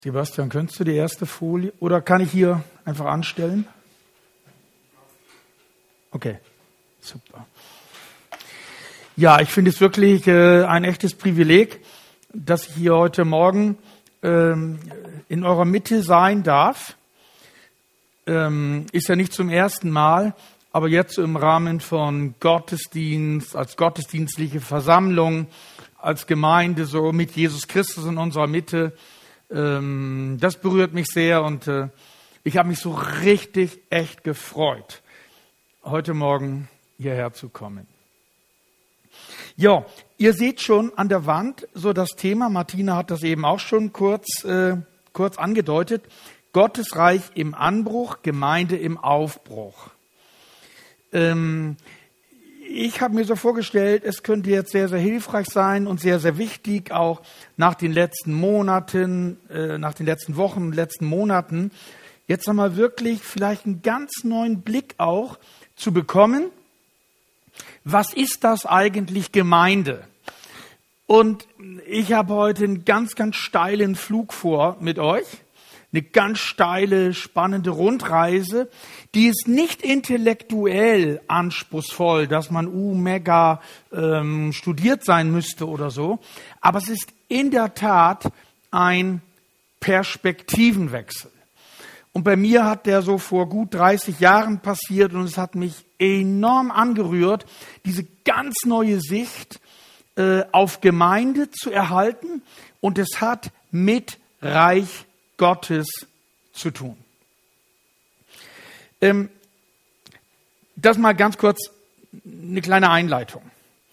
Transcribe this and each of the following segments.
Sebastian, könntest du die erste Folie oder kann ich hier einfach anstellen? Okay, super. Ja, ich finde es wirklich ein echtes Privileg, dass ich hier heute Morgen in eurer Mitte sein darf. Ist ja nicht zum ersten Mal, aber jetzt im Rahmen von Gottesdienst, als gottesdienstliche Versammlung, als Gemeinde, so mit Jesus Christus in unserer Mitte. Das berührt mich sehr und ich habe mich so richtig, echt gefreut, heute Morgen hierher zu kommen. Ja, ihr seht schon an der Wand so das Thema, Martina hat das eben auch schon kurz angedeutet, Gottes Reich im Anbruch, Gemeinde im Aufbruch. Ich habe mir so vorgestellt, es könnte jetzt sehr, sehr hilfreich sein und sehr, sehr wichtig, auch nach den letzten Monaten, nach den letzten Wochen, letzten Monaten, jetzt nochmal wirklich vielleicht einen ganz neuen Blick auch zu bekommen. Was ist das eigentlich Gemeinde? Und ich habe heute einen ganz, ganz steilen Flug vor mit euch. Eine ganz steile, spannende Rundreise, die ist nicht intellektuell anspruchsvoll, dass man mega studiert sein müsste oder so. Aber es ist in der Tat ein Perspektivenwechsel. Und bei mir hat der so vor gut 30 Jahren passiert und es hat mich enorm angerührt, diese ganz neue Sicht auf Gemeinde zu erhalten. Und es hat mit Reich Gottes zu tun. Das mal ganz kurz eine kleine Einleitung.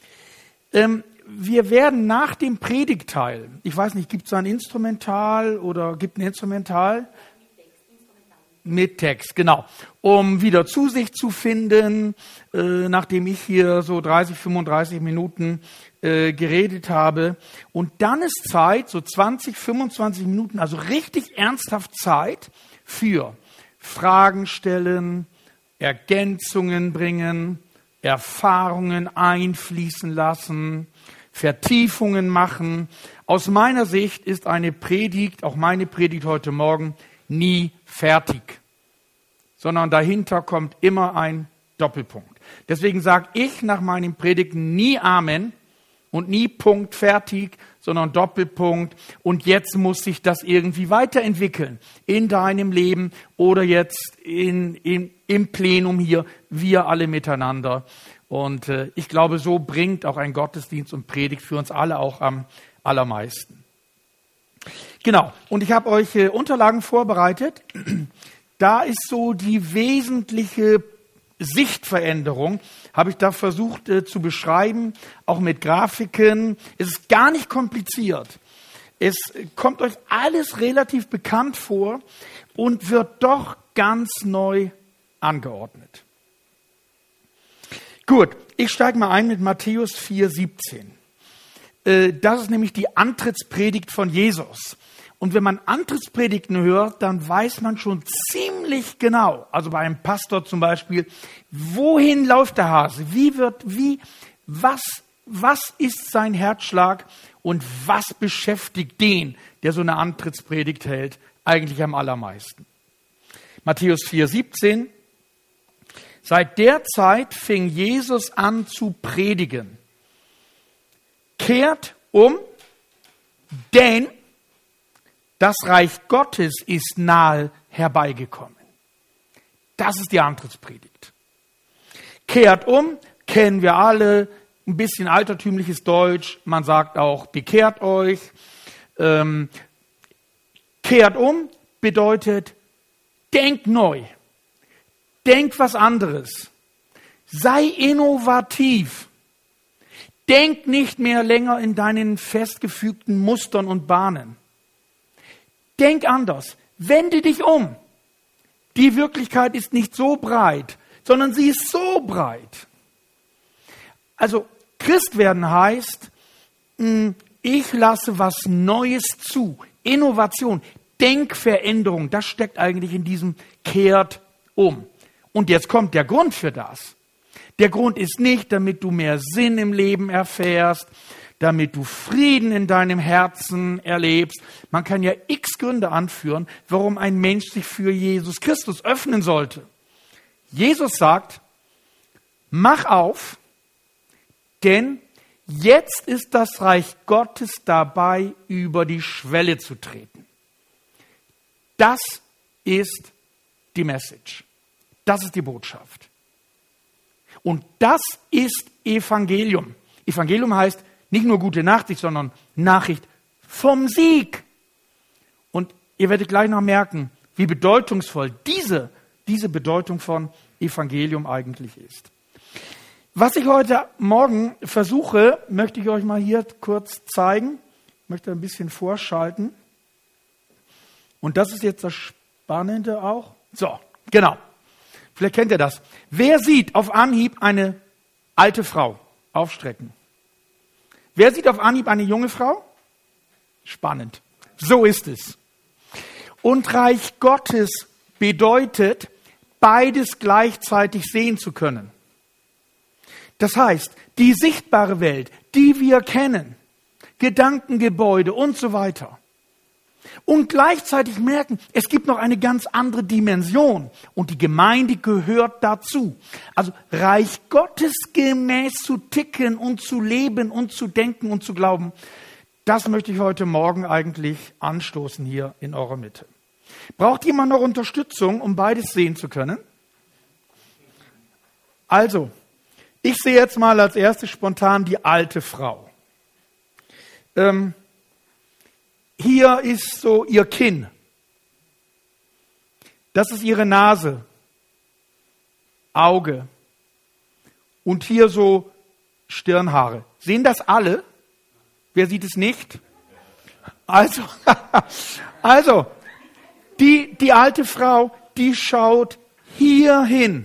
Wir werden nach dem Predigtteil, ich weiß nicht, gibt es ein Instrumental oder gibt ein Instrumental? Mit Text, genau. Um wieder zu sich zu finden, nachdem ich hier so 30, 35 Minuten geredet habe. Und dann ist Zeit, so 20, 25 Minuten, also richtig ernsthaft Zeit für Fragen stellen, Ergänzungen bringen, Erfahrungen einfließen lassen, Vertiefungen machen. Aus meiner Sicht ist eine Predigt, auch meine Predigt heute Morgen, nie fertig, sondern dahinter kommt immer ein Doppelpunkt. Deswegen sage ich nach meinen Predigten nie Amen und nie Punkt fertig, sondern Doppelpunkt. Und jetzt muss sich das irgendwie weiterentwickeln in deinem Leben oder jetzt im Plenum hier, wir alle miteinander. Und ich glaube, so bringt auch ein Gottesdienst und Predigt für uns alle auch am allermeisten. Genau, und ich habe euch Unterlagen vorbereitet. Da ist so die wesentliche Sichtveränderung, habe ich da versucht zu beschreiben, auch mit Grafiken. Es ist gar nicht kompliziert. Es kommt euch alles relativ bekannt vor und wird doch ganz neu angeordnet. Gut, ich steige mal ein mit Matthäus 4,17. Das ist nämlich die Antrittspredigt von Jesus. Und wenn man Antrittspredigten hört, dann weiß man schon ziemlich genau, also bei einem Pastor zum Beispiel, wohin läuft der Hase? Was ist sein Herzschlag und was beschäftigt den, der so eine Antrittspredigt hält, eigentlich am allermeisten? Matthäus 4,17. Seit der Zeit fing Jesus an zu predigen. Kehrt um, denn das Reich Gottes ist nahe herbeigekommen. Das ist die Antrittspredigt. Kehrt um, kennen wir alle, ein bisschen altertümliches Deutsch, man sagt auch, bekehrt euch. Kehrt um bedeutet, denk neu, denk was anderes, sei innovativ. Denk nicht mehr länger in deinen festgefügten Mustern und Bahnen. Denk anders. Wende dich um. Die Wirklichkeit ist nicht so breit, sondern sie ist so breit. Also Christ werden heißt, ich lasse was Neues zu. Innovation, Denkveränderung, das steckt eigentlich in diesem kehrt um. Und jetzt kommt der Grund für das. Der Grund ist nicht, damit du mehr Sinn im Leben erfährst, damit du Frieden in deinem Herzen erlebst. Man kann ja x Gründe anführen, warum ein Mensch sich für Jesus Christus öffnen sollte. Jesus sagt, mach auf, denn jetzt ist das Reich Gottes dabei, über die Schwelle zu treten. Das ist die Message. Das ist die Botschaft. Und das ist Evangelium. Evangelium heißt nicht nur gute Nachricht, sondern Nachricht vom Sieg. Und ihr werdet gleich noch merken, wie bedeutungsvoll diese Bedeutung von Evangelium eigentlich ist. Was ich heute Morgen versuche, möchte ich euch mal hier kurz zeigen. Ich möchte ein bisschen vorschalten. Und das ist jetzt das Spannende auch. So, genau. Vielleicht kennt ihr das. Wer sieht auf Anhieb eine alte Frau? Aufstrecken. Wer sieht auf Anhieb eine junge Frau? Spannend. So ist es. Und Reich Gottes bedeutet, beides gleichzeitig sehen zu können. Das heißt, die sichtbare Welt, die wir kennen, Gedankengebäude und so weiter. Und gleichzeitig merken, es gibt noch eine ganz andere Dimension und die Gemeinde gehört dazu. Also Reich Gottes gemäß zu ticken und zu leben und zu denken und zu glauben, das möchte ich heute Morgen eigentlich anstoßen hier in eurer Mitte. Braucht jemand noch Unterstützung, um beides sehen zu können? Also, ich sehe jetzt mal als erstes spontan die alte Frau. Hier ist so ihr Kinn. Das ist ihre Nase, Auge und hier so Stirnhaare. Sehen das alle? Wer sieht es nicht? Also die alte Frau, die schaut hier hin.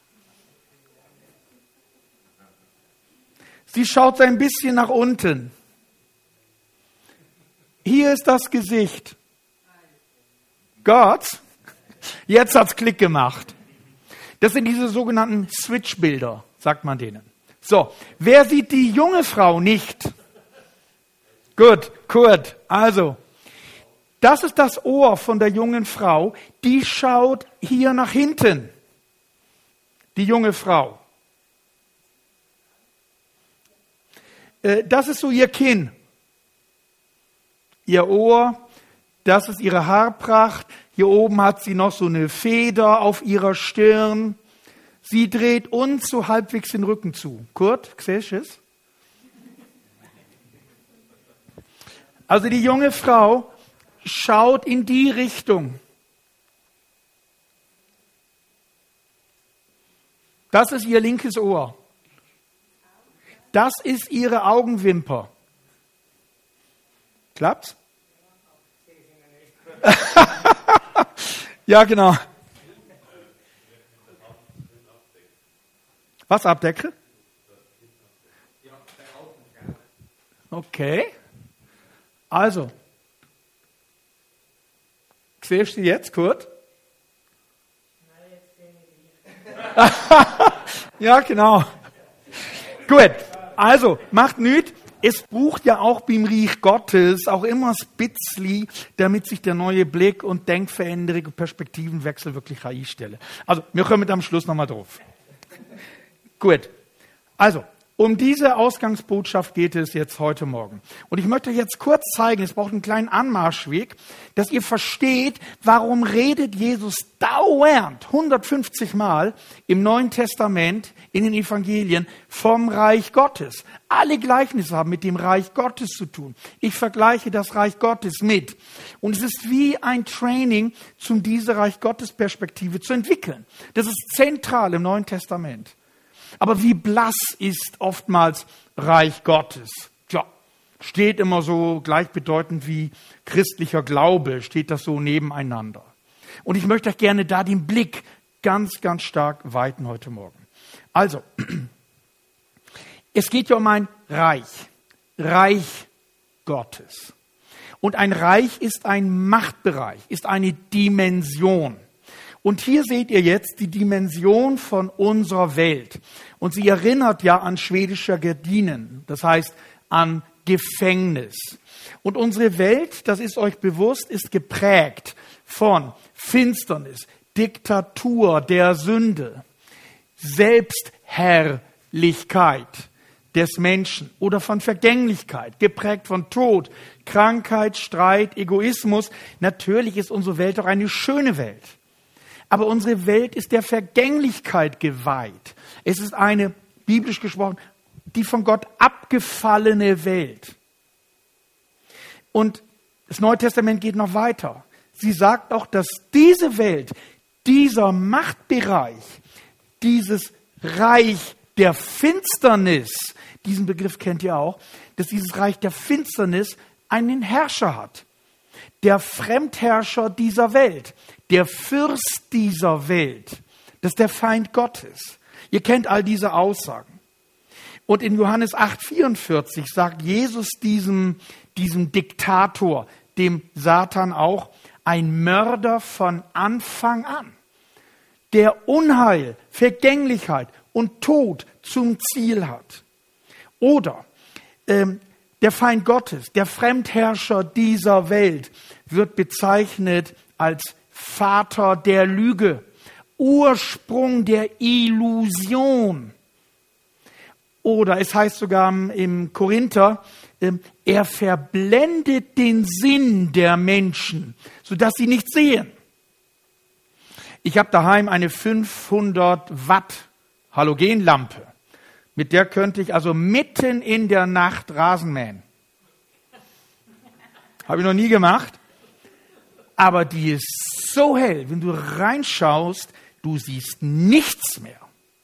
Sie schaut ein bisschen nach unten. Hier ist das Gesicht. Gott, jetzt hat's Klick gemacht. Das sind diese sogenannten Switch-Bilder, sagt man denen. So, wer sieht die junge Frau nicht? Gut, Kurt. Also, das ist das Ohr von der jungen Frau. Die schaut hier nach hinten. Die junge Frau. Das ist so ihr Kinn. Ihr Ohr, das ist ihre Haarpracht. Hier oben hat sie noch so eine Feder auf ihrer Stirn. Sie dreht uns so halbwegs den Rücken zu. Kurt, siehst du es? Also die junge Frau schaut in die Richtung. Das ist ihr linkes Ohr. Das ist ihre Augenwimper. Klappt's? Ja, genau. Was abdecke? Okay. Also. Siehst du jetzt, Kurt? Ja, genau. Gut. Also, macht nichts. Es braucht ja auch beim Reich Gottes auch immer ein bisschen, damit sich der neue Blick und Denkveränderung und Perspektivenwechsel wirklich einstelle. Also, wir kommen am Schluss nochmal drauf. Gut. Also, um diese Ausgangsbotschaft geht es jetzt heute Morgen. Und ich möchte euch jetzt kurz zeigen, es braucht einen kleinen Anmarschweg, dass ihr versteht, warum redet Jesus dauernd 150 Mal im Neuen Testament, in den Evangelien vom Reich Gottes. Alle Gleichnisse haben mit dem Reich Gottes zu tun. Ich vergleiche das Reich Gottes mit. Und es ist wie ein Training, um diese Reich Gottes Perspektive zu entwickeln. Das ist zentral im Neuen Testament. Aber wie blass ist oftmals Reich Gottes? Tja, steht immer so gleichbedeutend wie christlicher Glaube, steht das so nebeneinander. Und ich möchte euch gerne da den Blick ganz, ganz stark weiten heute Morgen. Also, es geht ja um ein Reich, Reich Gottes. Und ein Reich ist ein Machtbereich, ist eine Dimension. Und hier seht ihr jetzt die Dimension von unserer Welt. Und sie erinnert ja an schwedische Gardinen, das heißt an Gefängnis. Und unsere Welt, das ist euch bewusst, ist geprägt von Finsternis, Diktatur der Sünde, Selbstherrlichkeit des Menschen oder von Vergänglichkeit, geprägt von Tod, Krankheit, Streit, Egoismus. Natürlich ist unsere Welt auch eine schöne Welt. Aber unsere Welt ist der Vergänglichkeit geweiht. Es ist eine, biblisch gesprochen, die von Gott abgefallene Welt. Und das Neue Testament geht noch weiter. Sie sagt auch, dass diese Welt, dieser Machtbereich, dieses Reich der Finsternis, diesen Begriff kennt ihr auch, dass dieses Reich der Finsternis einen Herrscher hat. Der Fremdherrscher dieser Welt, der Fürst dieser Welt, das ist der Feind Gottes. Ihr kennt all diese Aussagen. Und in Johannes 8,44 sagt Jesus diesem Diktator, dem Satan auch, ein Mörder von Anfang an, der Unheil, Vergänglichkeit und Tod zum Ziel hat. Oder der Feind Gottes, der Fremdherrscher dieser Welt, wird bezeichnet als Vater der Lüge, Ursprung der Illusion. Oder es heißt sogar im Korinther, er verblendet den Sinn der Menschen, sodass sie nicht sehen. Ich habe daheim eine 500 Watt Halogenlampe. Mit der könnte ich also mitten in der Nacht Rasen mähen. Habe ich noch nie gemacht. Aber die ist so hell, wenn du reinschaust, du siehst nichts mehr.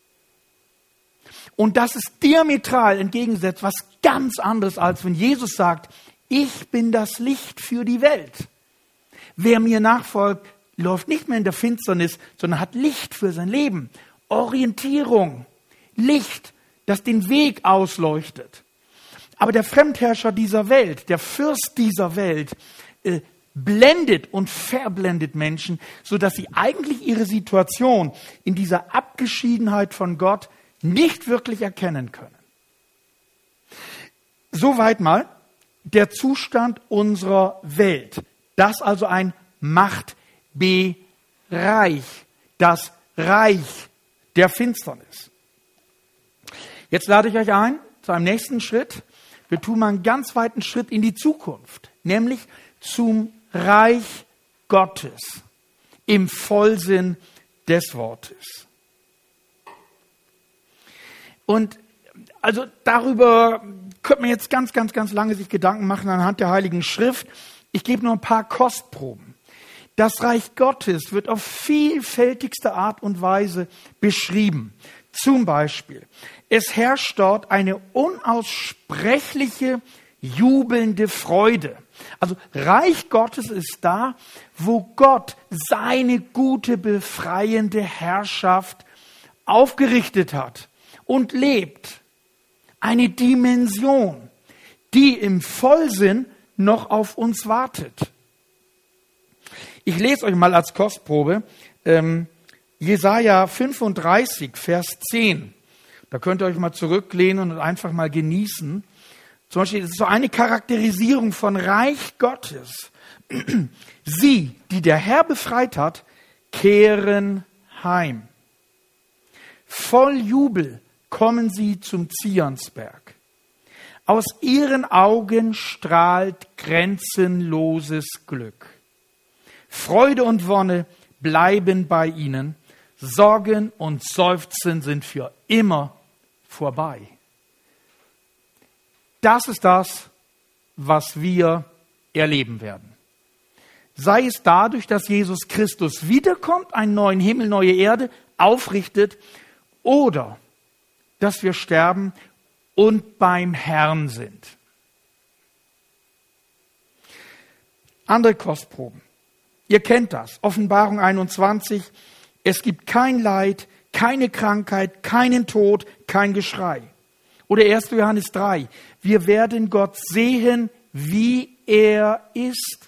Und das ist diametral entgegengesetzt, was ganz anderes, als wenn Jesus sagt, ich bin das Licht für die Welt. Wer mir nachfolgt, läuft nicht mehr in der Finsternis, sondern hat Licht für sein Leben. Orientierung, Licht, das den Weg ausleuchtet. Aber der Fremdherrscher dieser Welt, der Fürst dieser Welt, blendet und verblendet Menschen, sodass sie eigentlich ihre Situation in dieser Abgeschiedenheit von Gott nicht wirklich erkennen können. Soweit mal der Zustand unserer Welt. Das also ein Machtbereich, das Reich der Finsternis. Jetzt lade ich euch ein zu einem nächsten Schritt. Wir tun mal einen ganz weiten Schritt in die Zukunft, nämlich zum Reich Gottes im Vollsinn des Wortes. Und also darüber könnte man jetzt ganz lange sich Gedanken machen anhand der Heiligen Schrift. Ich gebe nur ein paar Kostproben. Das Reich Gottes wird auf vielfältigste Art und Weise beschrieben. Zum Beispiel, es herrscht dort eine unaussprechliche, jubelnde Freude. Also Reich Gottes ist da, wo Gott seine gute, befreiende Herrschaft aufgerichtet hat und lebt. Eine Dimension, die im Vollsinn noch auf uns wartet. Ich lese euch mal als Kostprobe Jesaja 35, Vers 10. Da könnt ihr euch mal zurücklehnen und einfach mal genießen. Zum Beispiel, das ist so eine Charakterisierung von Reich Gottes. Sie, die der Herr befreit hat, kehren heim. Voll Jubel kommen sie zum Zionsberg. Aus ihren Augen strahlt grenzenloses Glück. Freude und Wonne bleiben bei ihnen. Sorgen und Seufzen sind für immer vorbei. Das ist das, was wir erleben werden. Sei es dadurch, dass Jesus Christus wiederkommt, einen neuen Himmel, neue Erde aufrichtet, oder dass wir sterben und beim Herrn sind. Andere Kostproben. Ihr kennt das. Offenbarung 21. Es gibt kein Leid, keine Krankheit, keinen Tod, kein Geschrei. Oder 1. Johannes 3. Wir werden Gott sehen, wie er ist.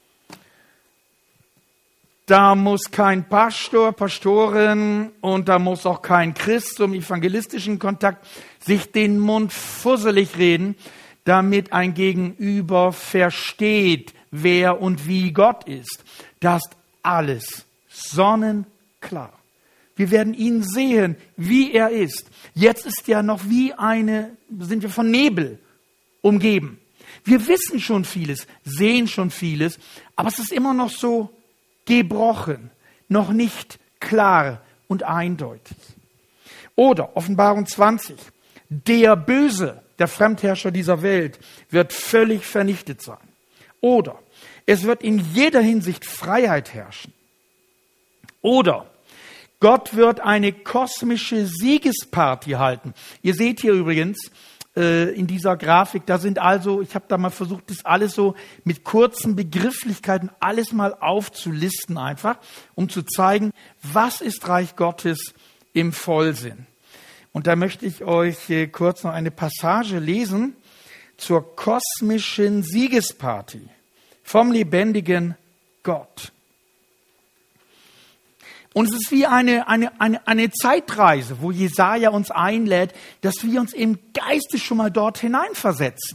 Da muss kein Pastor, Pastorin und da muss auch kein Christ zum evangelistischen Kontakt sich den Mund fusselig reden. damit ein Gegenüber versteht, wer und wie Gott ist. Das ist alles sonnenklar. Wir werden ihn sehen, wie er ist. Jetzt ist ja noch sind wir von Nebel umgeben. Wir wissen schon vieles, sehen schon vieles, aber es ist immer noch so gebrochen, noch nicht klar und eindeutig. Oder Offenbarung 20, der Böse, der Fremdherrscher dieser Welt, wird völlig vernichtet sein. Oder es wird in jeder Hinsicht Freiheit herrschen. Oder Gott wird eine kosmische Siegesparty halten. Ihr seht hier übrigens in dieser Grafik, ich habe da mal versucht, das alles so mit kurzen Begrifflichkeiten alles mal aufzulisten einfach, um zu zeigen, was ist Reich Gottes im Vollsinn. Und da möchte ich euch kurz noch eine Passage lesen zur kosmischen Siegesparty vom lebendigen Gott. Und es ist wie eine Zeitreise, wo Jesaja uns einlädt, dass wir uns im Geiste schon mal dort hineinversetzen.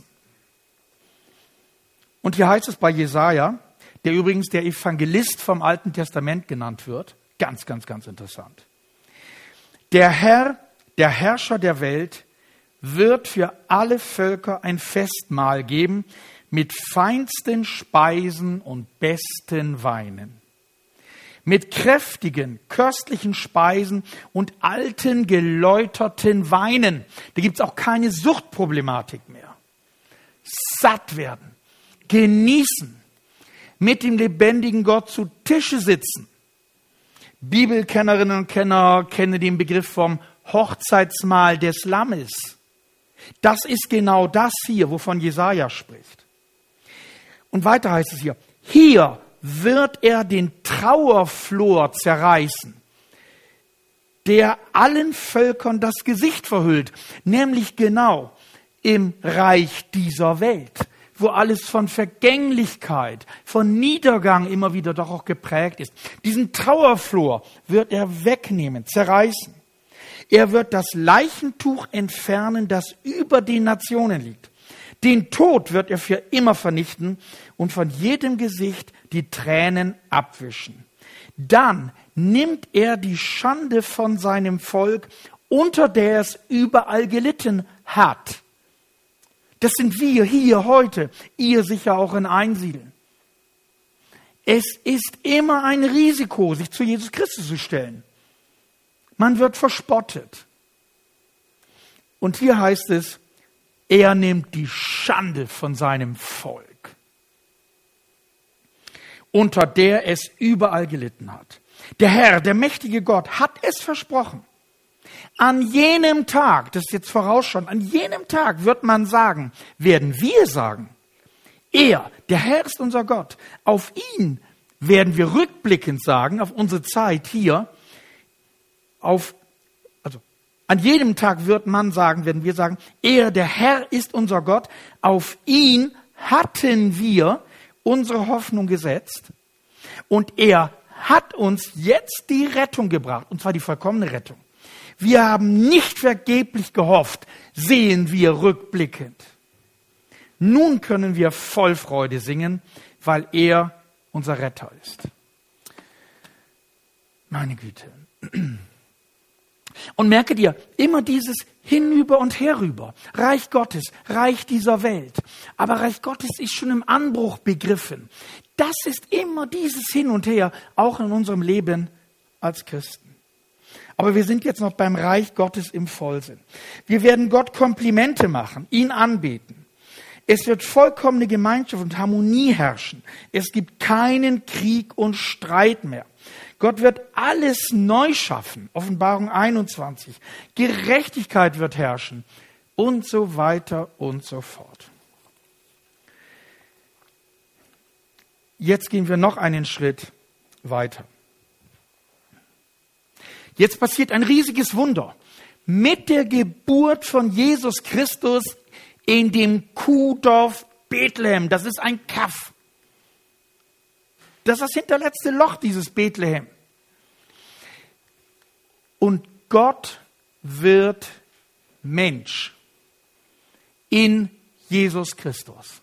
Und hier heißt es bei Jesaja, der übrigens der Evangelist vom Alten Testament genannt wird, ganz, ganz, ganz interessant. Der Herr, der Herrscher der Welt, wird für alle Völker ein Festmahl geben mit feinsten Speisen und besten Weinen. Mit kräftigen, köstlichen Speisen und alten, geläuterten Weinen. Da gibt es auch keine Suchtproblematik mehr. Satt werden, genießen, mit dem lebendigen Gott zu Tische sitzen. Bibelkennerinnen und Kenner kennen den Begriff vom Hochzeitsmahl des Lammes. Das ist genau das hier, wovon Jesaja spricht. Und weiter heißt es hier wird er den Trauerflor zerreißen, der allen Völkern das Gesicht verhüllt, nämlich genau im Reich dieser Welt, wo alles von Vergänglichkeit, von Niedergang immer wieder doch auch geprägt ist. Diesen Trauerflor wird er wegnehmen, zerreißen. Er wird das Leichentuch entfernen, das über den Nationen liegt. Den Tod wird er für immer vernichten und von jedem Gesicht die Tränen abwischen. Dann nimmt er die Schande von seinem Volk, unter der es überall gelitten hat. Das sind wir hier heute, ihr sicher auch in Einsiedeln. Es ist immer ein Risiko, sich zu Jesus Christus zu stellen. Man wird verspottet. Und hier heißt es, er nimmt die Schande von seinem Volk, unter der es überall gelitten hat. Der Herr, der mächtige Gott, hat es versprochen. An jenem Tag, das ist jetzt vorausschauend, an jenem Tag wird man sagen, werden wir sagen, er, der Herr ist unser Gott. Auf ihn werden wir rückblickend sagen, auf unsere Zeit hier, an jedem Tag wird man sagen, werden wir sagen, er, der Herr ist unser Gott, auf ihn hatten wir unsere Hoffnung gesetzt und er hat uns jetzt die Rettung gebracht, und zwar die vollkommene Rettung. Wir haben nicht vergeblich gehofft, sehen wir rückblickend. Nun können wir voll Freude singen, weil er unser Retter ist. Meine Güte. Und merke dir, immer dieses Hinüber und Herüber. Reich Gottes, Reich dieser Welt. Aber Reich Gottes ist schon im Anbruch begriffen. Das ist immer dieses Hin und Her, auch in unserem Leben als Christen. Aber wir sind jetzt noch beim Reich Gottes im Vollsinn. Wir werden Gott Komplimente machen, ihn anbeten. Es wird vollkommene Gemeinschaft und Harmonie herrschen. Es gibt keinen Krieg und Streit mehr. Gott wird alles neu schaffen. Offenbarung 21. Gerechtigkeit wird herrschen. Und so weiter und so fort. Jetzt gehen wir noch einen Schritt weiter. Jetzt passiert ein riesiges Wunder. Mit der Geburt von Jesus Christus in dem Kuhdorf Bethlehem. Das ist ein Kaff. Das ist das hinterletzte Loch, dieses Bethlehem. Und Gott wird Mensch in Jesus Christus.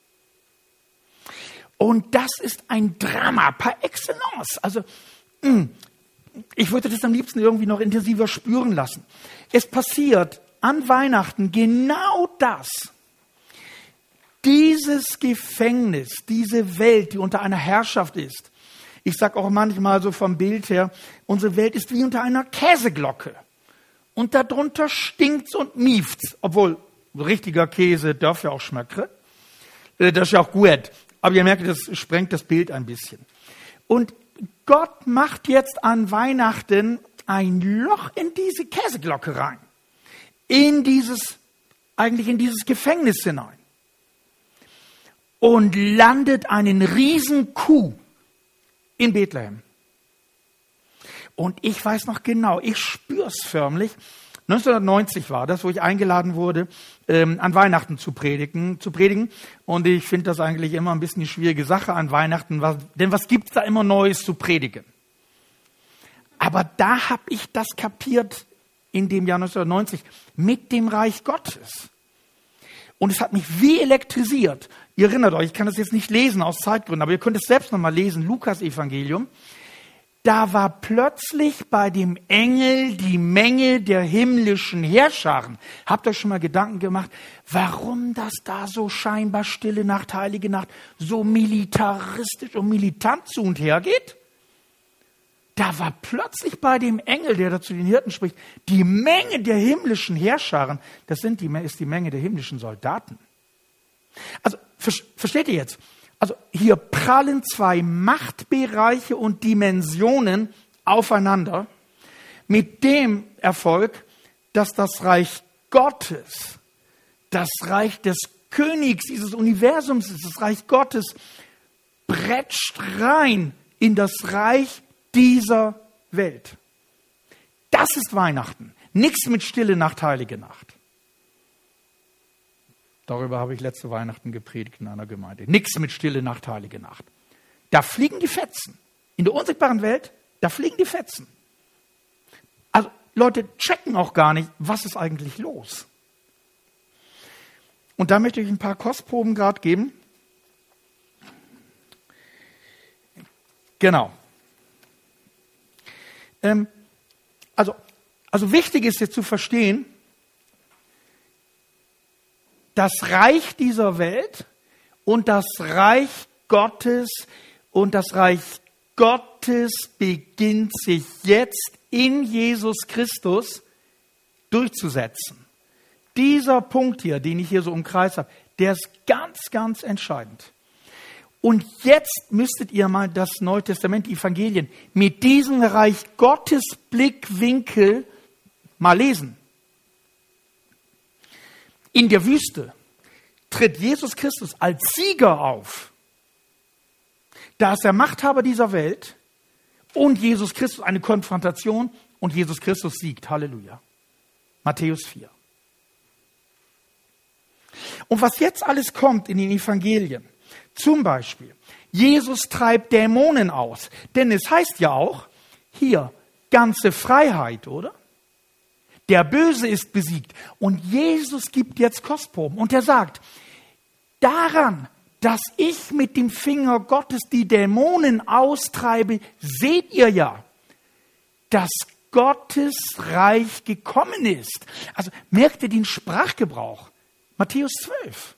Und das ist ein Drama par excellence. Also, ich würde das am liebsten irgendwie noch intensiver spüren lassen. Es passiert an Weihnachten genau das. Dieses Gefängnis, diese Welt, die unter einer Herrschaft ist. Ich sage auch manchmal so vom Bild her, unsere Welt ist wie unter einer Käseglocke. Und darunter stinkt's und miefts. Obwohl, richtiger Käse darf ja auch schmecken. Das ist ja auch gut. Aber ihr merkt, das sprengt das Bild ein bisschen. Und Gott macht jetzt an Weihnachten ein Loch in diese Käseglocke rein. Eigentlich in dieses Gefängnis hinein. Und landet einen riesen Kuh in Bethlehem. Und ich weiß noch genau, ich spür's förmlich. 1990 war das, wo ich eingeladen wurde, an Weihnachten zu predigen. Und ich finde das eigentlich immer ein bisschen eine schwierige Sache an Weihnachten, denn was gibt's da immer Neues zu predigen? Aber da habe ich das kapiert in dem Jahr 1990 mit dem Reich Gottes. Und es hat mich wie elektrisiert. Ihr erinnert euch, ich kann das jetzt nicht lesen aus Zeitgründen, aber ihr könnt es selbst nochmal lesen, Lukas-Evangelium. Da war plötzlich bei dem Engel die Menge der himmlischen Heerscharen. Habt ihr euch schon mal Gedanken gemacht, warum das da so scheinbar stille Nacht, heilige Nacht, so militaristisch und militant zu und her geht? Da war plötzlich bei dem Engel, der da zu den Hirten spricht, die Menge der himmlischen Heerscharen. Das ist die Menge der himmlischen Soldaten. Also, versteht ihr jetzt? Also hier prallen zwei Machtbereiche und Dimensionen aufeinander mit dem Erfolg, dass das Reich Gottes, das Reich des Königs dieses Universums ist, das Reich Gottes, bretscht rein in das Reich dieser Welt. Das ist Weihnachten. Nichts mit Stille Nacht, heilige Nacht. Darüber habe ich letzte Weihnachten gepredigt in einer Gemeinde. Nichts mit Stille Nacht, heilige Nacht. Da fliegen die Fetzen. In der unsichtbaren Welt, da fliegen die Fetzen. Also Leute checken auch gar nicht, was ist eigentlich los. Und da möchte ich ein paar Kostproben gerade geben. Genau. Also wichtig ist jetzt zu verstehen, das Reich dieser Welt und das Reich Gottes beginnt sich jetzt in Jesus Christus durchzusetzen. Dieser Punkt hier, den ich hier so umkreist habe, der ist ganz, ganz entscheidend. Und jetzt müsstet ihr mal das Neue Testament, die Evangelien, mit diesem Reich Gottes Blickwinkel mal lesen. In der Wüste tritt Jesus Christus als Sieger auf. Da ist der Machthaber dieser Welt und Jesus Christus eine Konfrontation und Jesus Christus siegt. Halleluja. Matthäus 4. Und was jetzt alles kommt in den Evangelien, zum Beispiel, Jesus treibt Dämonen aus. Denn es heißt ja auch, hier, ganze Freiheit, oder? Der Böse ist besiegt. Und Jesus gibt jetzt Kostproben. Und er sagt, daran, dass ich mit dem Finger Gottes die Dämonen austreibe, seht ihr ja, dass Gottes Reich gekommen ist. Also merkt ihr den Sprachgebrauch? Matthäus 12.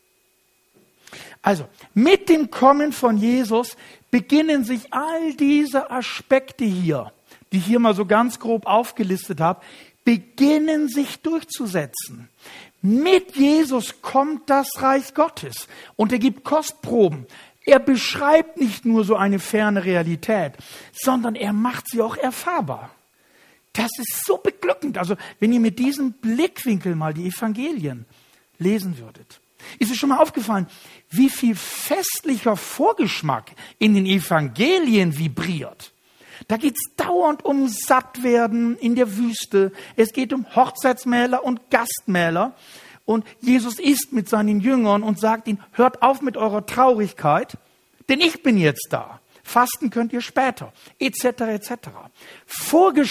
Also mit dem Kommen von Jesus beginnen sich all diese Aspekte hier, die ich hier mal so ganz grob aufgelistet habe, beginnen sich durchzusetzen. Mit Jesus kommt das Reich Gottes und er gibt Kostproben. Er beschreibt nicht nur so eine ferne Realität, sondern er macht sie auch erfahrbar. Das ist so beglückend. Also wenn ihr mit diesem Blickwinkel mal die Evangelien lesen würdet. Ist es schon mal aufgefallen, wie viel festlicher Vorgeschmack in den Evangelien vibriert? Da geht es dauernd um Sattwerden in der Wüste. Es geht um Hochzeitsmähler und Gastmähler. Und Jesus isst mit seinen Jüngern und sagt ihnen, hört auf mit eurer Traurigkeit, denn ich bin jetzt da. Fasten könnt ihr später, etc., etc.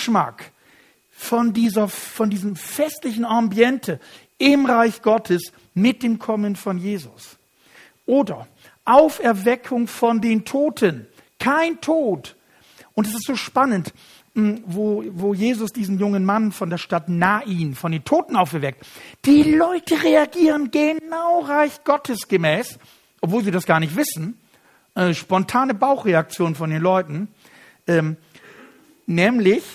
Vorgeschmack von diesem festlichen Ambiente im Reich Gottes mit dem Kommen von Jesus. Oder Auferweckung von den Toten. Kein Tod. Und es ist so spannend, wo Jesus diesen jungen Mann von der Stadt Nain, von den Toten auferweckt. Die Leute reagieren genau Reich Gottes gemäß, obwohl sie das gar nicht wissen. Spontane Bauchreaktion von den Leuten. Nämlich,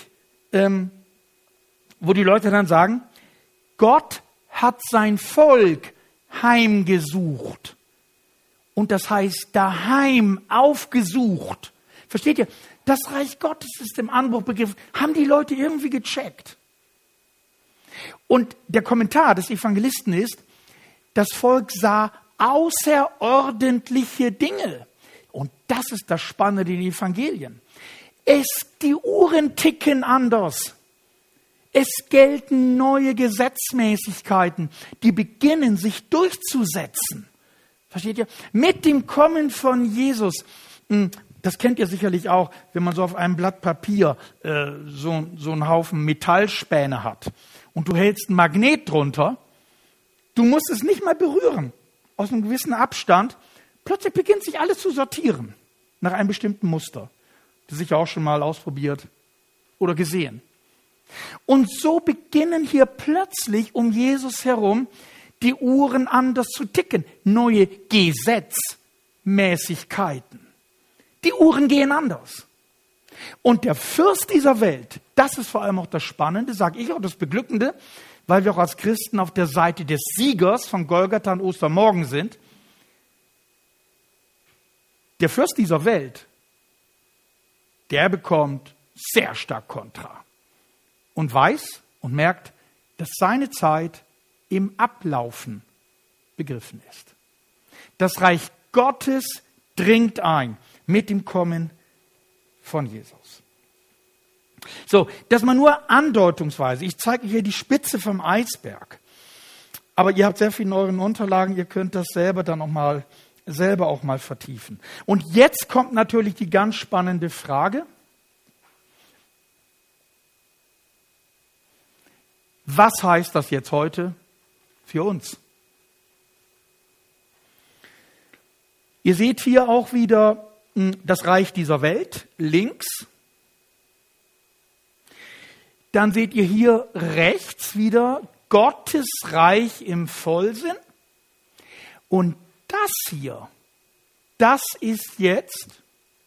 wo die Leute dann sagen, Gott hat sein Volk heimgesucht. Und das heißt, daheim aufgesucht. Versteht ihr? Das Reich Gottes ist im Anbruch begriffen. Haben die Leute irgendwie gecheckt. Und der Kommentar des Evangelisten ist, das Volk sah außerordentliche Dinge. Und das ist das Spannende in den Evangelien. Die Uhren ticken anders. Es gelten neue Gesetzmäßigkeiten, die beginnen sich durchzusetzen. Versteht ihr? Mit dem Kommen von Jesus, das kennt ihr sicherlich auch, wenn man so auf einem Blatt Papier so einen Haufen Metallspäne hat und du hältst ein Magnet drunter, du musst es nicht mal berühren. Aus einem gewissen Abstand, plötzlich beginnt sich alles zu sortieren nach einem bestimmten Muster. Das sicher auch schon mal ausprobiert oder gesehen. Und so beginnen hier plötzlich um Jesus herum die Uhren anders zu ticken. Neue Gesetzmäßigkeiten. Die Uhren gehen anders. Und der Fürst dieser Welt, das ist vor allem auch das Spannende, sage ich auch das Beglückende, weil wir auch als Christen auf der Seite des Siegers von Golgatha und Ostermorgen sind. Der Fürst dieser Welt, der bekommt sehr stark Kontra und weiß und merkt, dass seine Zeit im Ablaufen begriffen ist. Das Reich Gottes dringt ein mit dem Kommen von Jesus. So, das mal nur andeutungsweise. Ich zeige hier die Spitze vom Eisberg. Aber ihr habt sehr viel in euren Unterlagen, ihr könnt das selber auch mal vertiefen. Und jetzt kommt natürlich die ganz spannende Frage. Was heißt das jetzt heute für uns? Ihr seht hier auch wieder das Reich dieser Welt links. Dann seht ihr hier rechts wieder Gottes Reich im Vollsinn. Und das hier, das ist jetzt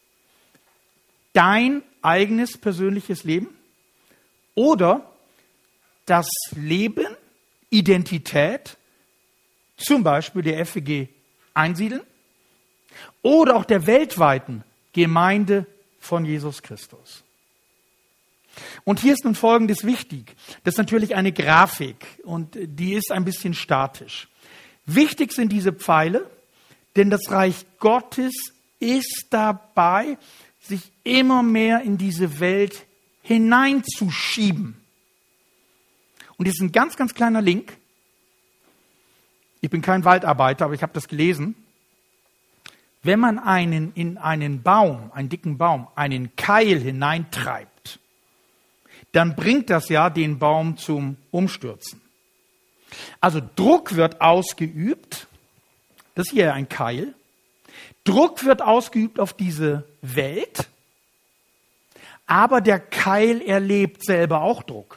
dein eigenes persönliches Leben oder das Leben, Identität, zum Beispiel der FEG Einsiedeln oder auch der weltweiten Gemeinde von Jesus Christus. Und hier ist nun Folgendes wichtig. Das ist natürlich eine Grafik und die ist ein bisschen statisch. Wichtig sind diese Pfeile, denn das Reich Gottes ist dabei, sich immer mehr in diese Welt hineinzuschieben. Und hier ist ein ganz, ganz kleiner Link. Ich bin kein Waldarbeiter, aber ich habe das gelesen. Wenn man in einen Baum, einen dicken Baum, einen Keil hineintreibt, dann bringt das ja den Baum zum Umstürzen. Also Druck wird ausgeübt, das ist hier ein Keil, Druck wird ausgeübt auf diese Welt, aber der Keil erlebt selber auch Druck.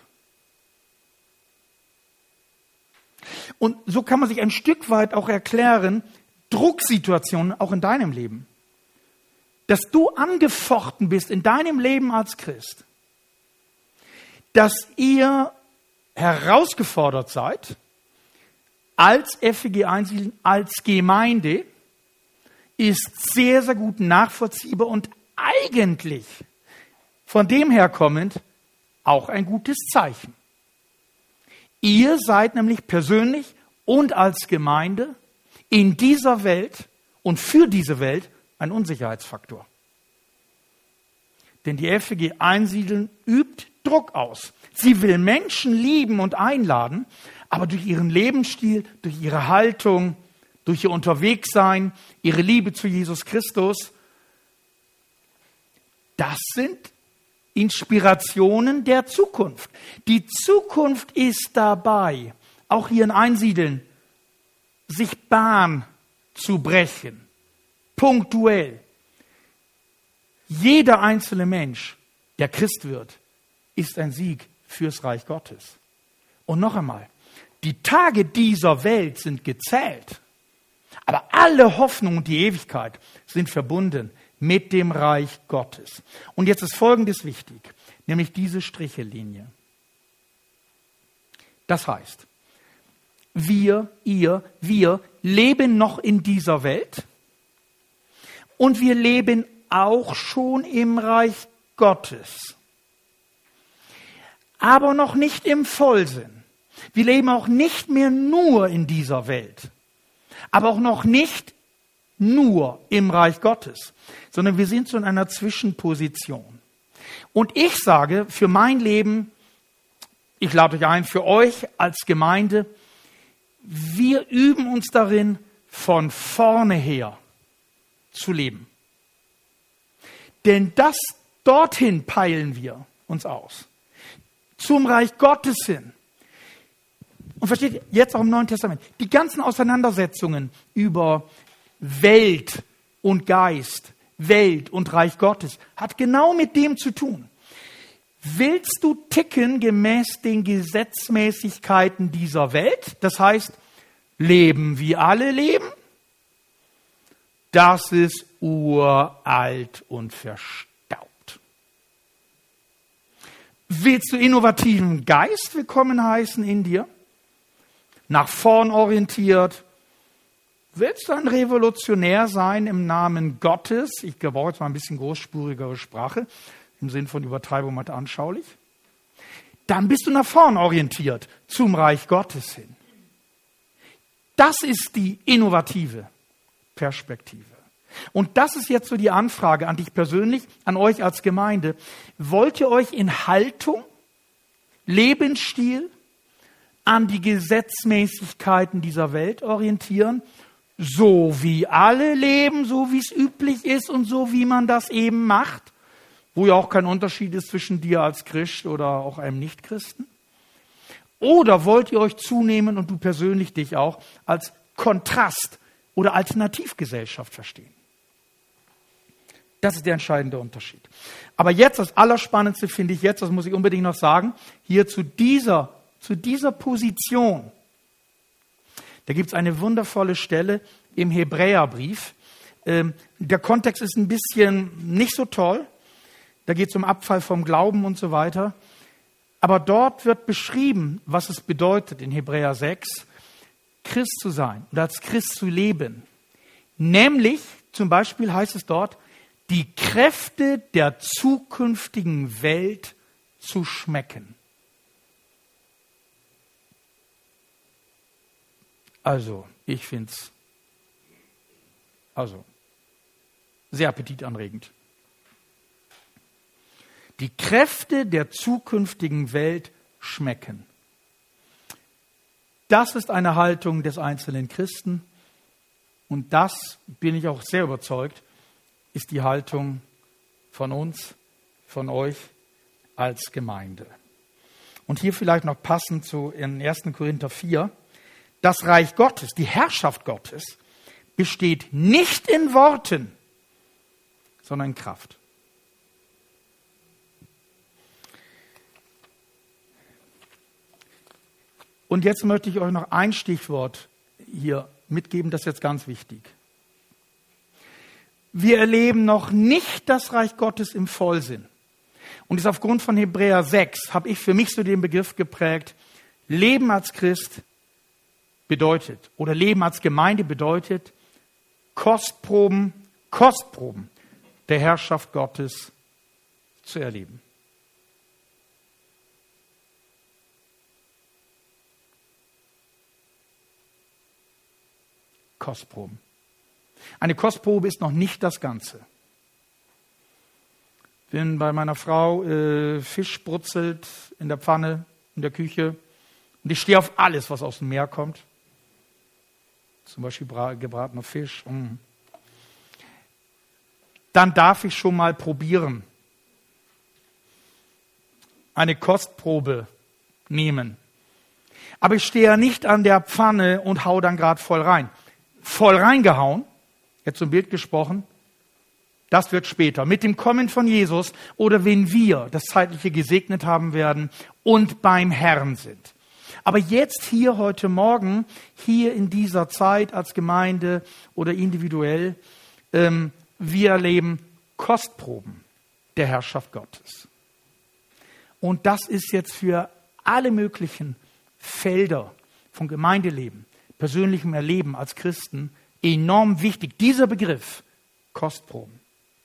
Und so kann man sich ein Stück weit auch erklären, Drucksituationen auch in deinem Leben. Dass du angefochten bist in deinem Leben als Christ. Dass ihr herausgefordert seid, als FEG Einsiedeln, als Gemeinde, ist sehr, sehr gut nachvollziehbar und eigentlich von dem her kommend auch ein gutes Zeichen. Ihr seid nämlich persönlich und als Gemeinde in dieser Welt und für diese Welt ein Unsicherheitsfaktor. Denn die FEG Einsiedeln übt Druck aus. Sie will Menschen lieben und einladen, aber durch ihren Lebensstil, durch ihre Haltung, durch ihr Unterwegssein, ihre Liebe zu Jesus Christus, das sind Inspirationen der Zukunft. Die Zukunft ist dabei, auch hier in Einsiedeln, sich Bahn zu brechen, punktuell. Jeder einzelne Mensch, der Christ wird, ist ein Sieg fürs Reich Gottes. Und noch einmal, die Tage dieser Welt sind gezählt, aber alle Hoffnung und die Ewigkeit sind verbunden mit dem Reich Gottes. Und jetzt ist Folgendes wichtig, nämlich diese Strichelinie. Das heißt, wir leben noch in dieser Welt und wir leben auch schon im Reich Gottes. Aber noch nicht im Vollsinn. Wir leben auch nicht mehr nur in dieser Welt, aber auch noch nicht nur im Reich Gottes, sondern wir sind so in einer Zwischenposition. Und ich sage, für mein Leben, ich lade euch ein, für euch als Gemeinde, wir üben uns darin, von vorne her zu leben. Denn das dorthin peilen wir uns aus. Zum Reich Gottes hin. Und versteht ihr, jetzt auch im Neuen Testament, die ganzen Auseinandersetzungen über Welt und Geist, Welt und Reich Gottes, hat genau mit dem zu tun. Willst du ticken gemäß den Gesetzmäßigkeiten dieser Welt? Das heißt, leben wie alle leben? Das ist uralt und verstaubt. Willst du innovativen Geist willkommen heißen in dir? Nach vorn orientiert? Willst du ein Revolutionär sein im Namen Gottes? Ich gebrauche jetzt mal ein bisschen großspurigere Sprache, im Sinn von Übertreibung und anschaulich. Dann bist du nach vorn orientiert, zum Reich Gottes hin. Das ist die innovative Perspektive. Und das ist jetzt so die Anfrage an dich persönlich, an euch als Gemeinde. Wollt ihr euch in Haltung, Lebensstil an die Gesetzmäßigkeiten dieser Welt orientieren? So wie alle leben, so wie es üblich ist und so wie man das eben macht? Wo ja auch kein Unterschied ist zwischen dir als Christ oder auch einem Nichtchristen? Oder wollt ihr euch zunehmen und du persönlich dich auch als Kontrast oder Alternativgesellschaft verstehen? Das ist der entscheidende Unterschied. Aber jetzt das Allerspannendste finde ich jetzt, das muss ich unbedingt noch sagen, hier zu dieser Position. Da gibt es eine wundervolle Stelle im Hebräerbrief. Der Kontext ist ein bisschen nicht so toll. Da geht es um Abfall vom Glauben und so weiter. Aber dort wird beschrieben, was es bedeutet in Hebräer 6, Christ zu sein und als Christ zu leben. Nämlich, zum Beispiel heißt es dort, die Kräfte der zukünftigen Welt zu schmecken. Also, ich finde es sehr appetitanregend. Die Kräfte der zukünftigen Welt schmecken. Das ist eine Haltung des einzelnen Christen. Und das, bin ich auch sehr überzeugt, ist die Haltung von uns, von euch als Gemeinde. Und hier vielleicht noch passend zu in 1. Korinther 4. Das Reich Gottes, die Herrschaft Gottes, besteht nicht in Worten, sondern in Kraft. Und jetzt möchte ich euch noch ein Stichwort hier mitgeben, das ist jetzt ganz wichtig. Wir erleben noch nicht das Reich Gottes im Vollsinn. Und ist aufgrund von Hebräer 6, habe ich für mich so den Begriff geprägt, Leben als Christ bedeutet, oder Leben als Gemeinde bedeutet, Kostproben der Herrschaft Gottes zu erleben. Kostproben. Eine Kostprobe ist noch nicht das Ganze. Wenn bei meiner Frau Fisch brutzelt in der Pfanne, in der Küche, und ich stehe auf alles, was aus dem Meer kommt, zum Beispiel gebratener Fisch, dann darf ich schon mal probieren, eine Kostprobe nehmen. Aber ich stehe ja nicht an der Pfanne und hau dann gerade voll rein. Voll reingehauen, jetzt zum Bild gesprochen, das wird später. Mit dem Kommen von Jesus oder wenn wir das Zeitliche gesegnet haben werden und beim Herrn sind. Aber jetzt hier heute Morgen, hier in dieser Zeit als Gemeinde oder individuell, wir erleben Kostproben der Herrschaft Gottes. Und das ist jetzt für alle möglichen Felder von Gemeindeleben, persönlichem Erleben als Christen enorm wichtig. Dieser Begriff, Kostproben.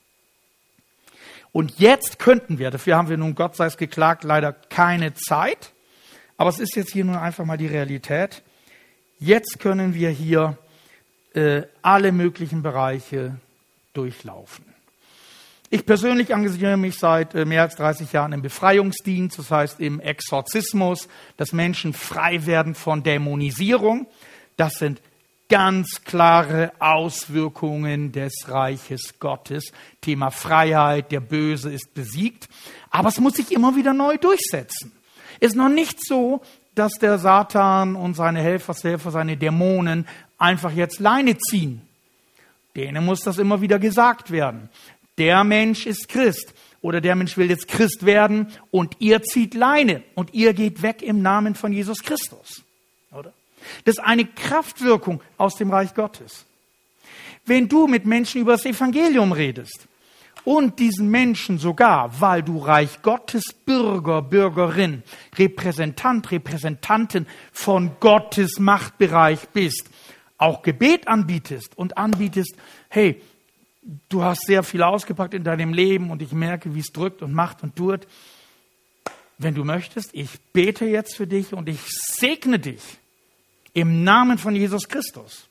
Und jetzt könnten wir, dafür haben wir nun, Gott sei es geklagt, leider keine Zeit. Aber es ist jetzt hier nun einfach mal die Realität. Jetzt können wir hier alle möglichen Bereiche durchlaufen. Ich persönlich engagiere mich seit mehr als 30 Jahren im Befreiungsdienst, das heißt im Exorzismus, dass Menschen frei werden von Dämonisierung. Das sind ganz klare Auswirkungen des Reiches Gottes. Thema Freiheit, der Böse ist besiegt. Aber es muss sich immer wieder neu durchsetzen. Es ist noch nicht so, dass der Satan und seine Helfer, seine Dämonen einfach jetzt Leine ziehen. Denen muss das immer wieder gesagt werden. Der Mensch ist Christ oder der Mensch will jetzt Christ werden und ihr zieht Leine und ihr geht weg im Namen von Jesus Christus. Oder? Das ist eine Kraftwirkung aus dem Reich Gottes. Wenn du mit Menschen über das Evangelium redest und diesen Menschen sogar, weil du Reich Gottes Bürger, Bürgerin, Repräsentant, Repräsentantin von Gottes Machtbereich bist, auch Gebet anbietest und anbietest, hey, du hast sehr viel ausgepackt in deinem Leben und ich merke, wie es drückt und macht und tut. Wenn du möchtest, ich bete jetzt für dich und ich segne dich im Namen von Jesus Christus.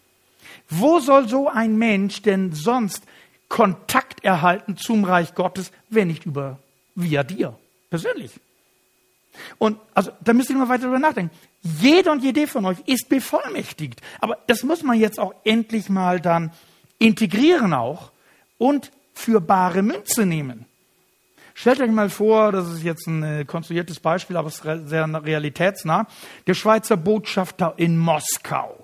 Wo soll so ein Mensch denn sonst Kontakt erhalten zum Reich Gottes, wenn nicht via dir persönlich? Und also da müsst ihr mal weiter darüber nachdenken. Jeder und jede von euch ist bevollmächtigt. Aber das muss man jetzt auch endlich mal dann integrieren auch und für bare Münze nehmen. Stellt euch mal vor, das ist jetzt ein konstruiertes Beispiel, aber es ist sehr realitätsnah, der Schweizer Botschafter in Moskau.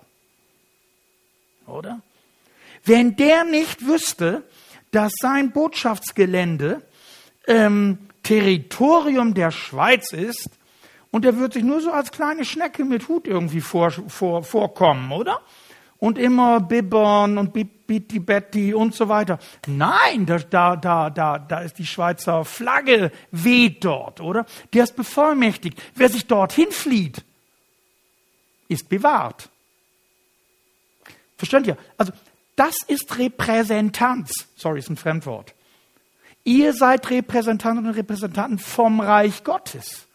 Oder? Wenn der nicht wüsste, dass sein Botschaftsgelände Territorium der Schweiz ist und er wird sich nur so als kleine Schnecke mit Hut irgendwie vorkommen, oder? Und immer bibbern und bitti betti und so weiter. Nein, da ist die Schweizer Flagge, weht dort, oder? Der ist bevollmächtigt. Wer sich dorthin flieht, ist bewahrt. Versteht ihr? Also, das ist Repräsentanz. Sorry, ist ein Fremdwort. Ihr seid Repräsentanten und Repräsentanten vom Reich Gottes.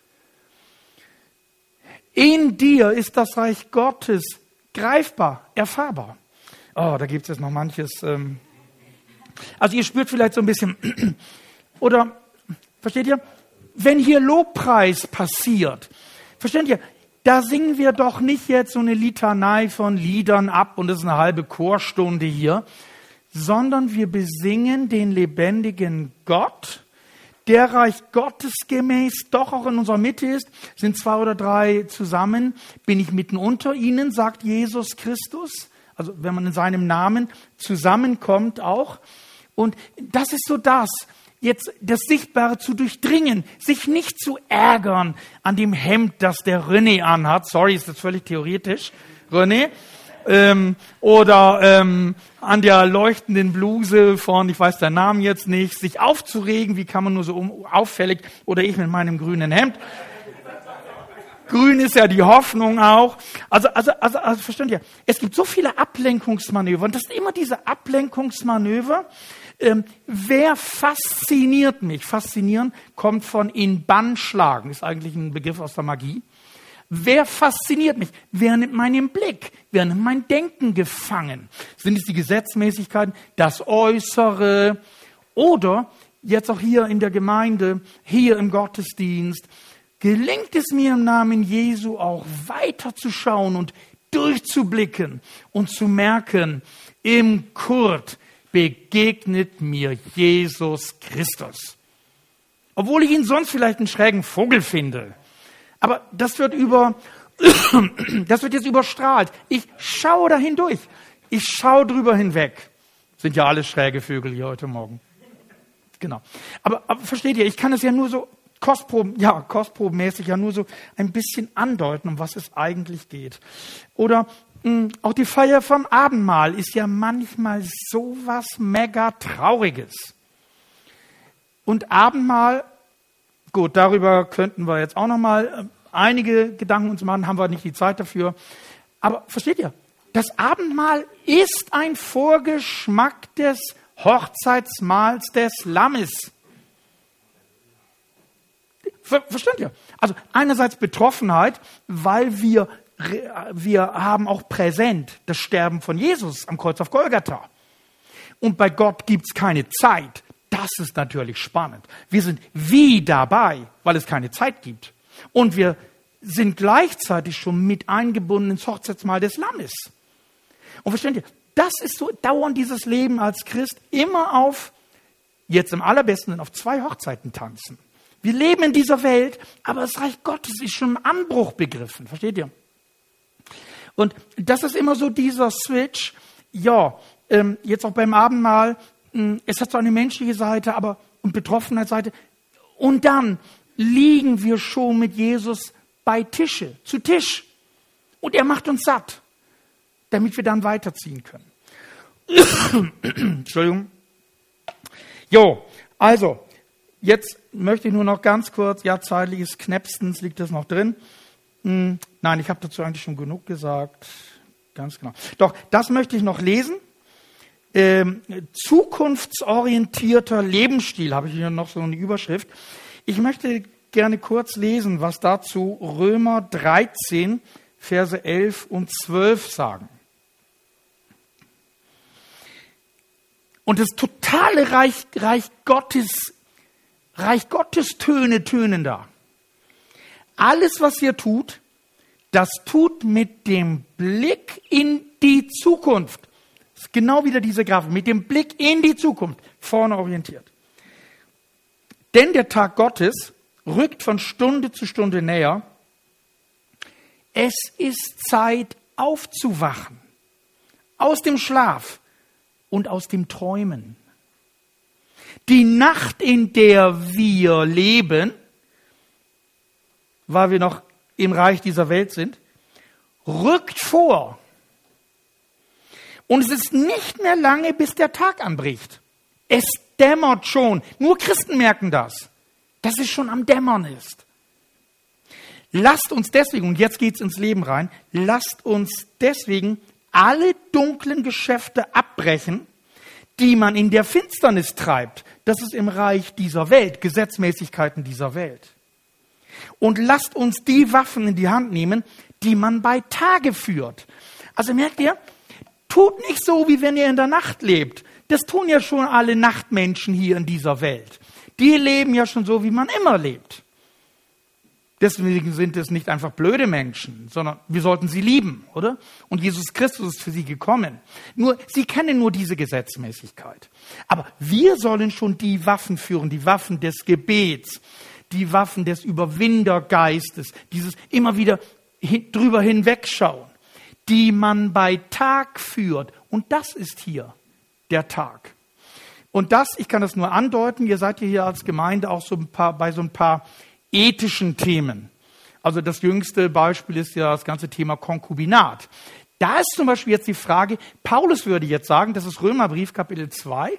In dir ist das Reich Gottes greifbar, erfahrbar. Oh, da gibt es jetzt noch manches. Also ihr spürt vielleicht so ein bisschen, oder, versteht ihr? Wenn hier Lobpreis passiert, versteht ihr? Da singen wir doch nicht jetzt so eine Litanei von Liedern ab und das ist eine halbe Chorstunde hier, sondern wir besingen den lebendigen Gott, der Reich Gottes gemäß doch auch in unserer Mitte ist. Sind 2 oder 3 zusammen, bin ich mitten unter ihnen, sagt Jesus Christus. Also wenn man in seinem Namen zusammenkommt auch. Und das ist so das, jetzt das Sichtbare zu durchdringen, sich nicht zu ärgern an dem Hemd, das der René anhat. Sorry, ist das völlig theoretisch, René. Oder an der leuchtenden Bluse von, ich weiß den Namen jetzt nicht, sich aufzuregen, wie kann man nur so auffällig, oder ich mit meinem grünen Hemd. Grün ist ja die Hoffnung auch. Also versteht ihr, es gibt so viele Ablenkungsmanöver und das sind immer diese Ablenkungsmanöver. Wer fasziniert mich? Faszinieren kommt von in Bann schlagen, ist eigentlich ein Begriff aus der Magie. Wer fasziniert mich? Wer nimmt meinen Blick? Wer nimmt mein Denken gefangen? Sind es die Gesetzmäßigkeiten, das Äußere oder jetzt auch hier in der Gemeinde, hier im Gottesdienst, gelingt es mir im Namen Jesu auch weiter zu schauen und durchzublicken und zu merken, im Kurt begegnet mir Jesus Christus. Obwohl ich ihn sonst vielleicht einen schrägen Vogel finde. Aber das wird über Das wird jetzt überstrahlt. Ich schaue da hindurch. Ich schaue drüber hinweg. Sind ja alles schräge Vögel hier heute Morgen. Genau. Aber versteht ihr, ich kann es ja nur so kostprobenmäßig ja nur so ein bisschen andeuten, um was es eigentlich geht. Oder auch die Feier vom Abendmahl ist ja manchmal sowas mega Trauriges. Und Abendmahl, gut, darüber könnten wir jetzt auch noch mal einige Gedanken uns machen, haben wir nicht die Zeit dafür. Aber versteht ihr, das Abendmahl ist ein Vorgeschmack des Hochzeitsmahls des Lammes. Versteht ihr? Also einerseits Betroffenheit, weil wir haben auch präsent das Sterben von Jesus am Kreuz auf Golgatha. Und bei Gott gibt es keine Zeit. Das ist natürlich spannend. Wir sind wie dabei, weil es keine Zeit gibt. Und wir sind gleichzeitig schon mit eingebunden ins Hochzeitsmahl des Lammes. Und versteht ihr, das ist so dauernd dieses Leben als Christ immer auf, jetzt im allerbesten, auf 2 Hochzeiten tanzen. Wir leben in dieser Welt, aber das Reich Gottes ist schon im Anbruch begriffen. Versteht ihr? Und das ist immer so dieser Switch. Ja, jetzt auch beim Abendmahl. Es hat so eine menschliche Seite, und Betroffenheitsseite. Und dann liegen wir schon mit Jesus zu Tisch. Und er macht uns satt, damit wir dann weiterziehen können. Entschuldigung. Jo, also, jetzt möchte ich nur noch ganz kurz, zeitliches Knäpstens liegt das noch drin. Nein, ich habe dazu eigentlich schon genug gesagt. Ganz genau. Doch, das möchte ich noch lesen. Zukunftsorientierter Lebensstil, habe ich hier noch so eine Überschrift. Ich möchte gerne kurz lesen, was dazu Römer 13, Verse 11 und 12 sagen. Und das totale Reich Gottes Töne tönen da. Alles, was ihr tut, das tut mit dem Blick in die Zukunft. Das ist genau wieder diese Grafik, mit dem Blick in die Zukunft, vorne orientiert. Denn der Tag Gottes rückt von Stunde zu Stunde näher. Es ist Zeit aufzuwachen, aus dem Schlaf und aus dem Träumen. Die Nacht, in der wir leben, weil wir noch im Reich dieser Welt sind, rückt vor. Und es ist nicht mehr lange, bis der Tag anbricht. Es dämmert schon. Nur Christen merken das, dass es schon am Dämmern ist. Lasst uns deswegen, und jetzt geht's ins Leben rein, lasst uns deswegen alle dunklen Geschäfte abbrechen, die man in der Finsternis treibt. Das ist im Reich dieser Welt, Gesetzmäßigkeiten dieser Welt. Und lasst uns die Waffen in die Hand nehmen, die man bei Tage führt. Also merkt ihr, tut nicht so, wie wenn ihr in der Nacht lebt. Das tun ja schon alle Nachtmenschen hier in dieser Welt. Die leben ja schon so, wie man immer lebt. Deswegen sind es nicht einfach blöde Menschen, sondern wir sollten sie lieben, oder? Und Jesus Christus ist für sie gekommen. Nur, sie kennen nur diese Gesetzmäßigkeit. Aber wir sollen schon die Waffen führen, die Waffen des Gebets, die Waffen des Überwindergeistes, dieses immer wieder drüber hinwegschauen, die man bei Tag führt. Und das ist hier der Tag. Und das, ich kann das nur andeuten, ihr seid hier als Gemeinde auch bei so ein paar ethischen Themen. Also das jüngste Beispiel ist ja das ganze Thema Konkubinat. Da ist zum Beispiel jetzt die Frage, Paulus würde jetzt sagen, das ist Römerbrief Kapitel 2,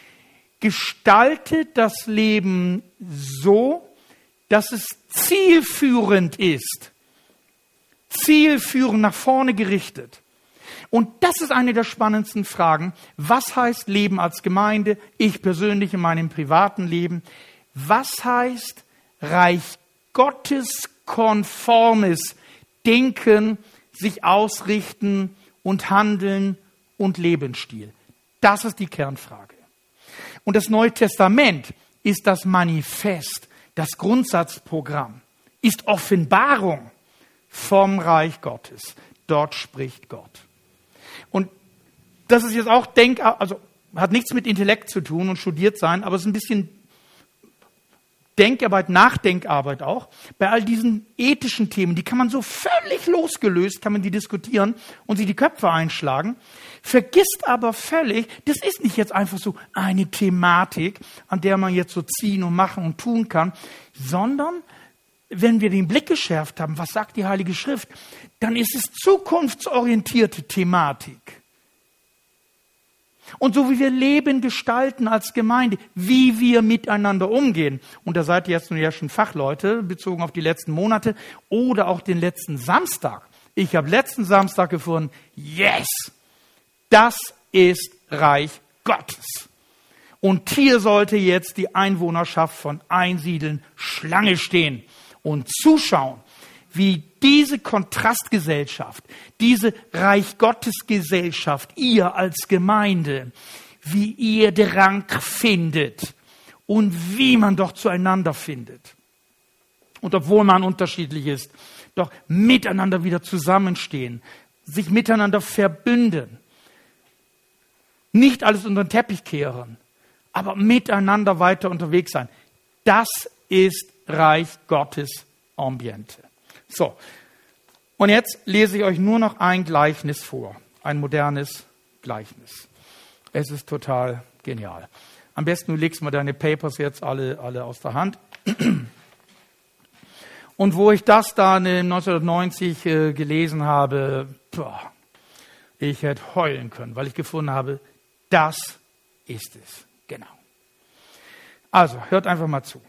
gestaltet das Leben so, dass es zielführend ist. Zielführend, nach vorne gerichtet. Und das ist eine der spannendsten Fragen. Was heißt Leben als Gemeinde? Ich persönlich in meinem privaten Leben. Was heißt Reich Gottes konformes Denken, sich ausrichten und handeln und Lebensstil? Das ist die Kernfrage. Und das Neue Testament ist das Manifest, das Grundsatzprogramm, ist Offenbarung vom Reich Gottes. Dort spricht Gott. Und das ist jetzt auch hat nichts mit Intellekt zu tun und studiert sein, aber es ist ein bisschen Denkarbeit, Nachdenkarbeit auch, bei all diesen ethischen Themen, die kann man so völlig losgelöst, kann man die diskutieren und sich die Köpfe einschlagen, vergisst aber völlig, das ist nicht jetzt einfach so eine Thematik, an der man jetzt so ziehen und machen und tun kann, sondern wenn wir den Blick geschärft haben, was sagt die Heilige Schrift, dann ist es zukunftsorientierte Thematik. Und so wie wir Leben gestalten als Gemeinde, wie wir miteinander umgehen. Und da seid ihr jetzt nun ja schon Fachleute, bezogen auf die letzten Monate oder auch den letzten Samstag. Ich habe letzten Samstag gefunden, yes, das ist Reich Gottes. Und hier sollte jetzt die Einwohnerschaft von Einsiedeln Schlange stehen und zuschauen, wie diese Kontrastgesellschaft, diese Reich Gottes Gesellschaft, ihr als Gemeinde, wie ihr Drang findet und wie man doch zueinander findet. Und obwohl man unterschiedlich ist, doch miteinander wieder zusammenstehen, sich miteinander verbünden, nicht alles unter den Teppich kehren, aber miteinander weiter unterwegs sein. Das ist Reich Gottes Ambiente. So, und jetzt lese ich euch nur noch ein Gleichnis vor. Ein modernes Gleichnis. Es ist total genial. Am besten du legst mal deine Papers jetzt alle aus der Hand. Und wo ich das dann 1990 gelesen habe, ich hätte heulen können, weil ich gefunden habe, das ist es. Genau. Also, hört einfach mal zu.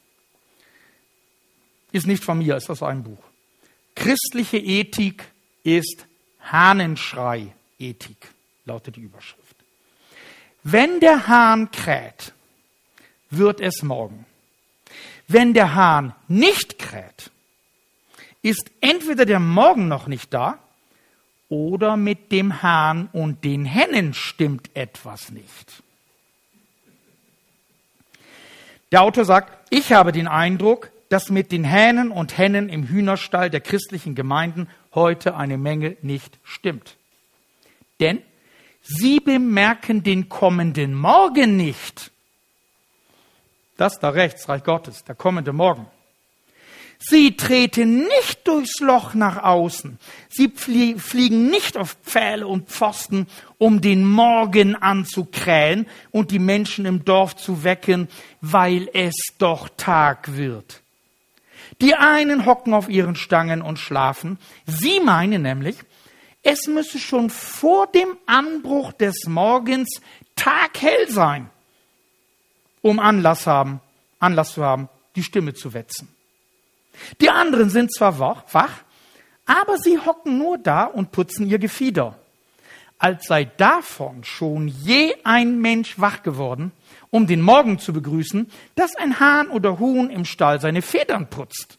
Ist nicht von mir, ist aus einem Buch. Christliche Ethik ist Hahnenschrei-Ethik, lautet die Überschrift. Wenn der Hahn kräht, wird es morgen. Wenn der Hahn nicht kräht, ist entweder der Morgen noch nicht da oder mit dem Hahn und den Hennen stimmt etwas nicht. Der Autor sagt, ich habe den Eindruck, dass mit den Hähnen und Hennen im Hühnerstall der christlichen Gemeinden heute eine Menge nicht stimmt. Denn sie bemerken den kommenden Morgen nicht. Das da rechts, Reich Gottes, der kommende Morgen. Sie treten nicht durchs Loch nach außen. Sie fliegen nicht auf Pfähle und Pfosten, um den Morgen anzukrähen und die Menschen im Dorf zu wecken, weil es doch Tag wird. Die einen hocken auf ihren Stangen und schlafen. Sie meinen nämlich, es müsse schon vor dem Anbruch des Morgens taghell sein, um Anlass zu haben, die Stimme zu wetzen. Die anderen sind zwar wach, aber sie hocken nur da und putzen ihr Gefieder. Als sei davon schon je ein Mensch wach geworden, um den Morgen zu begrüßen, dass ein Hahn oder Huhn im Stall seine Federn putzt.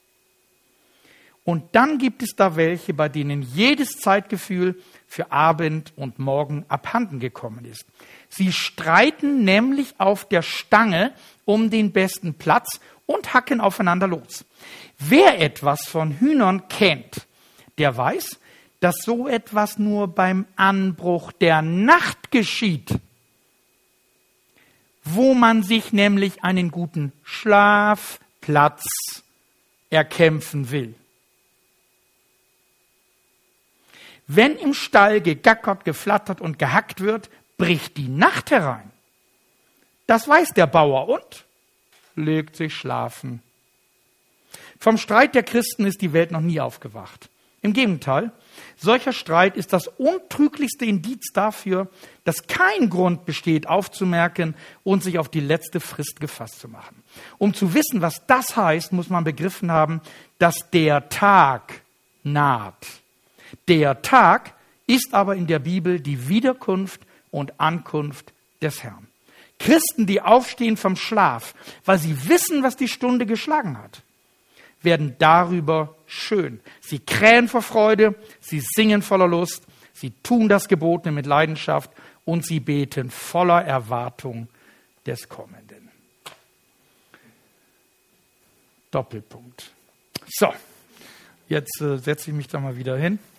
Und dann gibt es da welche, bei denen jedes Zeitgefühl für Abend und Morgen abhanden gekommen ist. Sie streiten nämlich auf der Stange um den besten Platz und hacken aufeinander los. Wer etwas von Hühnern kennt, der weiß, dass so etwas nur beim Anbruch der Nacht geschieht, wo man sich nämlich einen guten Schlafplatz erkämpfen will. Wenn im Stall gegackert, geflattert und gehackt wird, bricht die Nacht herein. Das weiß der Bauer und legt sich schlafen. Vom Streit der Christen ist die Welt noch nie aufgewacht. Im Gegenteil, solcher Streit ist das untrüglichste Indiz dafür, dass kein Grund besteht, aufzumerken und sich auf die letzte Frist gefasst zu machen. Um zu wissen, was das heißt, muss man begriffen haben, dass der Tag naht. Der Tag ist aber in der Bibel die Wiederkunft und Ankunft des Herrn. Christen, die aufstehen vom Schlaf, weil sie wissen, was die Stunde geschlagen hat, werden darüber schön. Sie krähen vor Freude, sie singen voller Lust, sie tun das Gebotene mit Leidenschaft und sie beten voller Erwartung des Kommenden. Doppelpunkt. So, jetzt setze ich mich da mal wieder hin.